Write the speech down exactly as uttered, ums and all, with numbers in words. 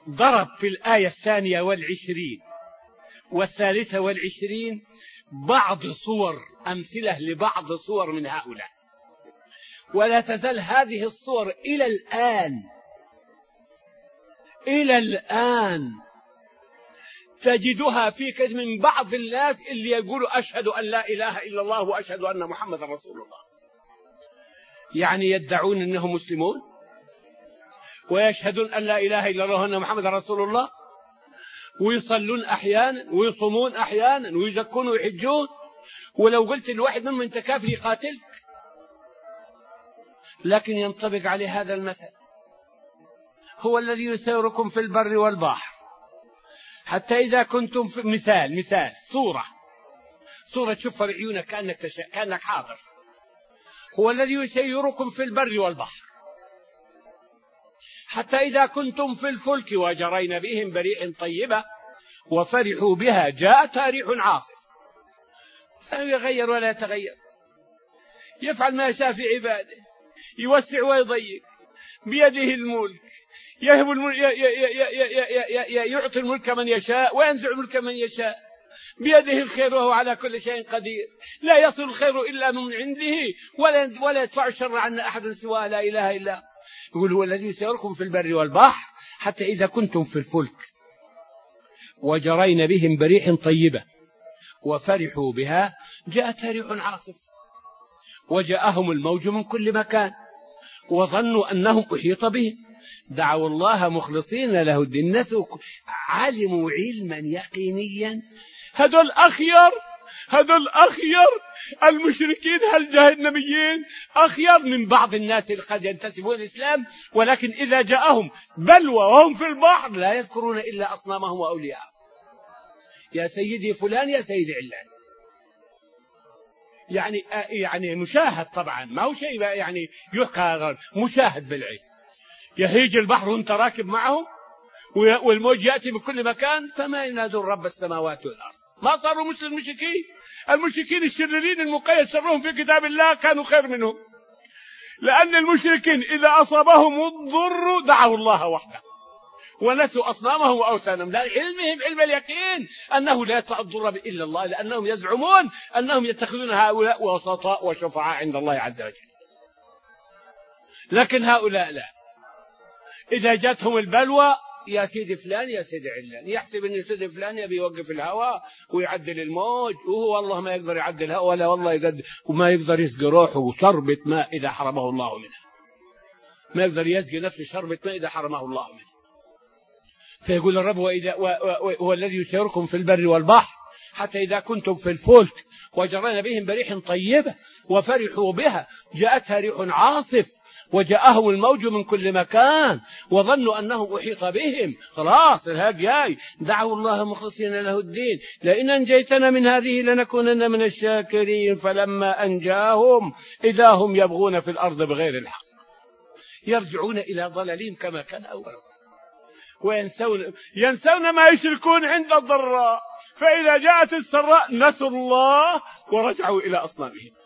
ضرب في الآية الثانية والعشرين والثالثة والعشرين بعض صور أمثلة لبعض صور من هؤلاء، ولا تزال هذه الصور إلى الآن إلى الآن تجدها في كثير من بعض الناس اللي يقولوا أشهد أن لا إله إلا الله وأشهد أن محمد رسول الله، يعني يدعون أنهم مسلمون ويشهدون أن لا إله إلا الله وأن محمد رسول الله، ويصلون أحيانا ويصومون أحيانا ويزكون ويحجون، ولو قلت لواحد منهم أنت كافر يقاتلك. لكن ينطبق عليه هذا المثل: هو الذي يسيركم في البر والبحر حتى إذا كنتم في مثال مثال صورة صورة تشوفها بعيونك كأنك, تش... كأنك حاضر. هو الذي يسيركم في البر والبحر حتى إذا كنتم في الفلك وجرين بهم بريح طيبة وفرحوا بها جاءتها ريح عاصف. لا يغير ولا يتغير، يفعل ما يشاء في عباده، يوسع ويضيق، بيده الملك، يهب الملك، يعطي الملك من يشاء وينزع الملك من يشاء، بيده الخير وهو على كل شيء قدير، لا يصل الخير إلا من عنده ولا ولا يدفع الشر عنا أحد سواه، لا إله إلا هو. يقول: هو الذي يسيركم في البر والبحر حتى إذا كنتم في الفلك وجرين بهم بريح طيبة وفرحوا بها جاءت ريح عاصف وجاءهم الموج من كل مكان وظنوا أنهم أحيط بهم دعوا الله مخلصين له الدين. علموا علما يقينيا. هذول أخير هذول أخير المشركين الجهنميين، أخير من بعض الناس اللي قد ينتسبون الإسلام، ولكن إذا جاءهم بلوى وهم في البحر لا يذكرون إلا أصنامهم وأولياءهم. يا سيدي فلان، يا سيدي علان. يعني يعني مشاهد طبعا، ما هو شيء يعني يحكى، مشاهد بالعين. يهيج البحر وانت راكب معهم والموج يأتي من كل مكان، فما ينادون رب السماوات والأرض. ما صاروا مثل المشركين. المشركين الشريرين المقيد شرهم في كتاب الله كانوا خير منهم، لأن المشركين إذا أصابهم الضر دعوا الله وحده ونسوا أصنامهم وأوثانهم، لا علمهم علم اليقين أنه لا يدفع الضر إلا الله، لأنهم يزعمون أنهم يتخذون هؤلاء وسطاء وشفعاء عند الله عز وجل. لكن هؤلاء لا، إذا جاتهم البلوى يا سيدي فلان يا سيدي علان، يحسب أن سيدي فلان يبي يوقف الهواء ويعدل الموج، وهو والله ما يقدر يعدل الهواء ولا والله يقدر، وما يقدر يسقي روحه وشربة ماء إذا حرمه الله منها، ما يقدر يسقي نفسه شربة ماء إذا حرمه الله منها. فيقول الرب: وإذا هو الذي يسيركم في البر والبحر حتى إذا كنتم في الفلك وجرين بهم بريح طيبة وفرحوا بها جاءتها ريح عاصف وجاءهم الموج من كل مكان وظنوا أنهم أحيط بهم، خلاص الهاج جاي، دعوا الله مخلصين له الدين لئن أنجيتنا من هذه لنكونن من الشاكرين. فلما أنجاهم إذا هم يبغون في الأرض بغير الحق، يرجعون إلى ضلالهم كما كان أولا، وينسون ينسون ما يشركون عند الضراء، فإذا جاءت السراء نسوا الله ورجعوا إلى أصنامهم.